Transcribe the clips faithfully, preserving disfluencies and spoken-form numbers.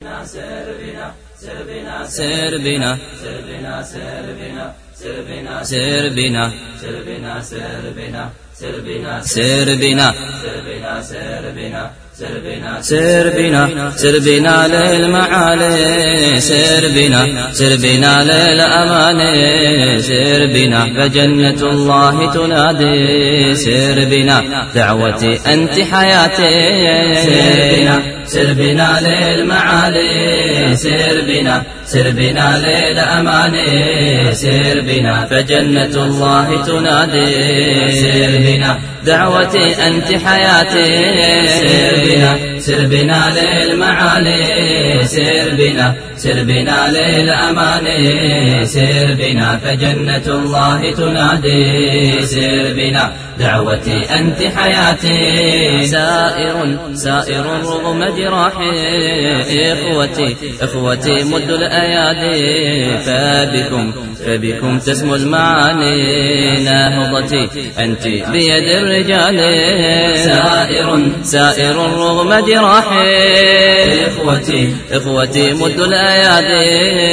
سر بنا سر بنا سر بنا سر بنا سر بنا سر بنا سر بنا سر بنا سر بنا سر بنا سر بنا سر بنا سر بنا سر بنا سر بنا للمعالي سر بنا سر بنا للأماني سر بنا فجنة الله تنادي سر بنا دعوتي أنت حياتي سر بنا سر بنا للمعالي سر بنا سر بنا للأماني سر بنا فجنة الله تنادي سر بنا دعوتي أنت حياتي سر بنا سر بنا للمعالي سر بنا سر بنا للأماني سر بنا فجنة الله تنادي سر بنا دعوتي أنت حياتي سائر سائر رغم جراحي إخوتي إخوتي مد الأيادي فبكم فبكم تسمو المعاني ناهضتي أنت بيد الرجال سائر سائر رغم جراحي إخوتي إخوتي مد الأيادي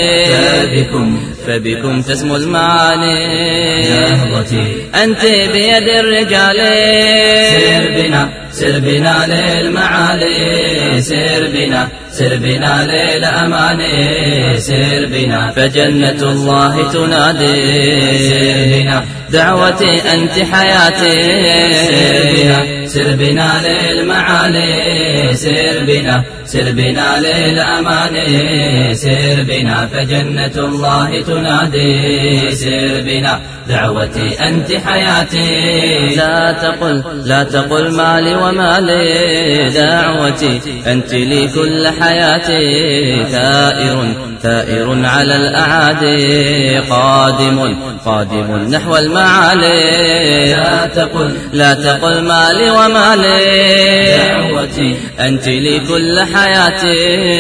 فبكم فبكم تسمو المعاني ناهضتي أنت بيد الرجال سر بنا سر بنا للمعالي سر بنا سر بنا للأماني سر بنا فجنة الله تنادي سر بنا دعوتي أنت حياتي سر بنا سر بنا للمعالي سر بنا سر بنا للأماني سر بنا فجنة الله تنادي سر بنا دعوتي أنت حياتي لا تقل لا تقل مالي ومالي دعوتي أنت لي كل حياتي ثائر ثائر على الأعادي قادم قادم نحو المعالي لا تقل لا تقل مالي ومالي دعوتي أنت لي كل حياتي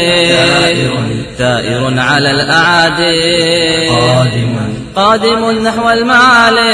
ثائر ثائر على الأعادي قادم قادم نحو المعالي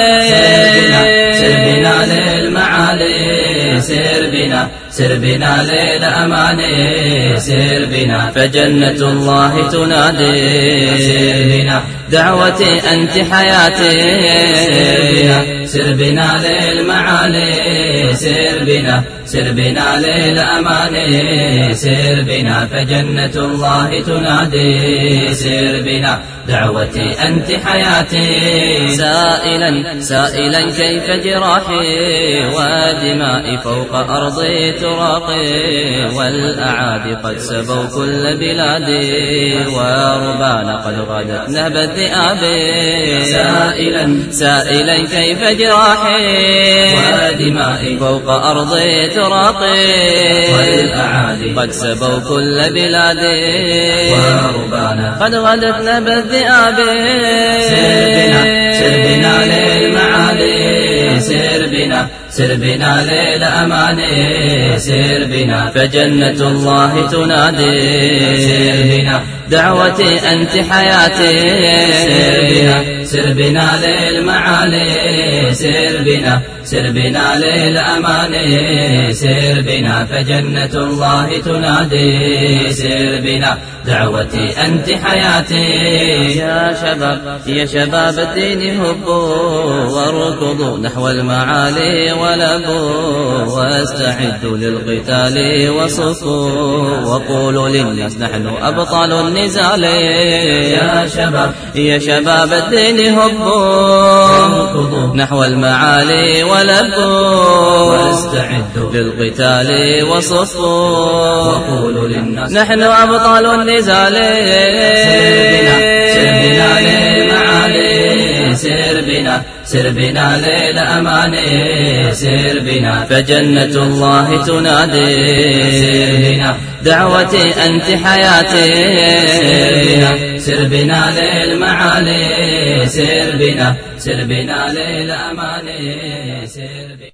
سر بنا للمعالي سر بنا سر بنا للأماني سر بنا فجنة الله تنادي سر بنا دعوتي أنت حياتي سر بنا سر بنا للمعالي سر بنا سر بنا للأماني سر بنا فجنة الله تنادي سر بنا دعوتي أنت حياتي سائلا سائلا كيف جراحي ودمائي فوق أرضي تراقي والأعادي قد سبوا كل بلادي وربانا قد غادت نهب الذئاب سائلا سائلا كيف جراحي ودمائي فوق أرضي تراقي والأعادي قد سبوا كل بلادي وربانا قد غادت نهب الذئاب سر بنا سر بنا للمعالي سر بنا سر بنا للأماني سر بنا فجنة الله تنادي سر بنا دعوتي أنت حياتي سر بنا سر بنا للمعالي سر بنا سر بنا للأماني سر بنا فجنة الله تنادي سر بنا دعوتي أنت حياتي يا شباب يا شباب الدين هبوا واركضوا نحو المعالي ولبوا واستعدوا للقتال وصفوا وقولوا للناس نحن أبطال النزال يا شباب يا شباب الدين هبوا نحو المعالي ولبوا واستعدوا للقتال وصفوا وقولوا للناس نحن أبطال النزال سر بنا للمعالي سر بنا سر بنا للأماني سر بنا فجنة الله تنادي سر بنا دعوتي أنت حياتي سر بنا سر بنا للمعالي سر بنا سر بنا للأماني سر بنا